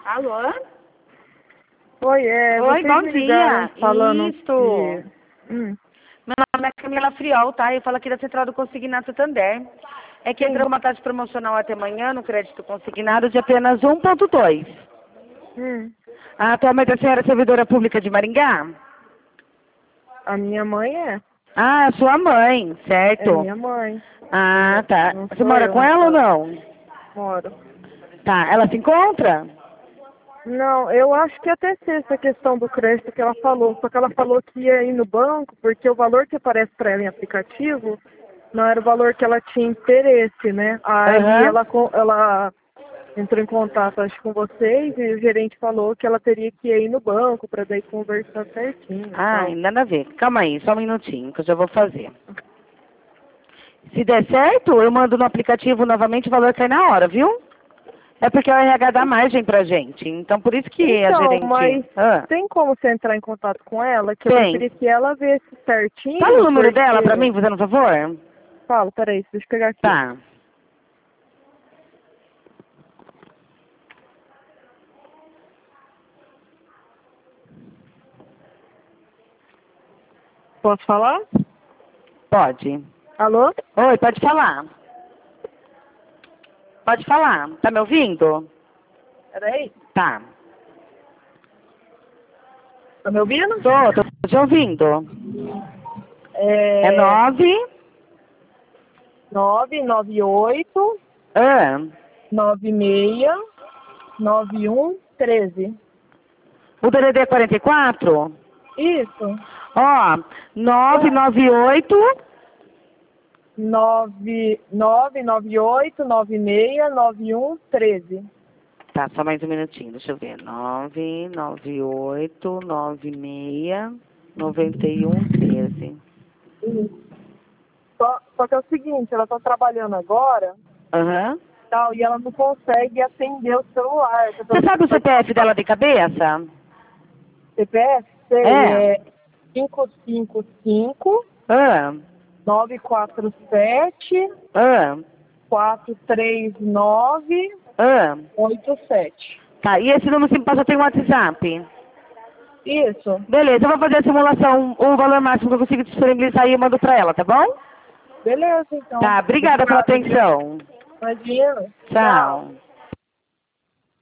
Alô? Oi, Oi, vocês bom me ligaram dia. falando Isso. que... Meu nome é Camila Friol, tá? Eu falo aqui da Central do Consignado Santander. É que Sim. entrou uma taxa promocional até amanhã no crédito consignado de apenas 1,2. Atualmente a senhora é servidora pública de Maringá? A minha mãe é. Ah, sua mãe, É certo. minha mãe. Ah, tá. Não Você sou mora eu, com no ela ou caso. não? Moro. Tá, ela se encontra? Não, eu acho que até sei essa questão do crédito que ela falou. Só que ela falou que ia ir no banco, porque o valor que aparece para ela em aplicativo não era o valor que ela tinha interesse, né? Aí Aham. ela entrou em contato, acho, com vocês e o gerente falou que ela teria que ir no banco para daí conversar certinho e Ai, tal. nada a ver. Calma aí, só um minutinho que eu já vou fazer. Se der certo, eu mando no aplicativo novamente, o valor cai na hora, viu? É porque o RH dá margem pra gente. Então, por isso que a Então, mas gerente... Ah, tem como você entrar em contato com ela? Que eu tem. preferia que ela visse Fala o certinho, número dela pra porque... mim, fazendo um favor. Fala, peraí, deixa eu pegar aqui. Tá. Posso falar? Pode. Alô? Oi, pode falar. Pode falar. Tá me ouvindo? Peraí. Tá. Tá me ouvindo? Tô te ouvindo. É É... 9... 998 Ah, 96 9113. o DDD é 44? Isso. Ó, 998... 998 96 9113. Tá, só mais um minutinho, deixa eu ver. 998 96 9113. Só que é o seguinte, ela tá trabalhando agora, Aham. tal, e ela não consegue atender o celular. Você sabe o CPF dela de cabeça? CPF, sei, É. é 555 Ah, 947 ah, 439 ah. 87. Tá, e esse número sempre passa tem um WhatsApp? Isso. Beleza, eu vou fazer a simulação, o valor máximo que eu consigo disponibilizar e eu mando pra ela, tá bom? Beleza, então. Tá, obrigada pela atenção. Imagina. Tchau.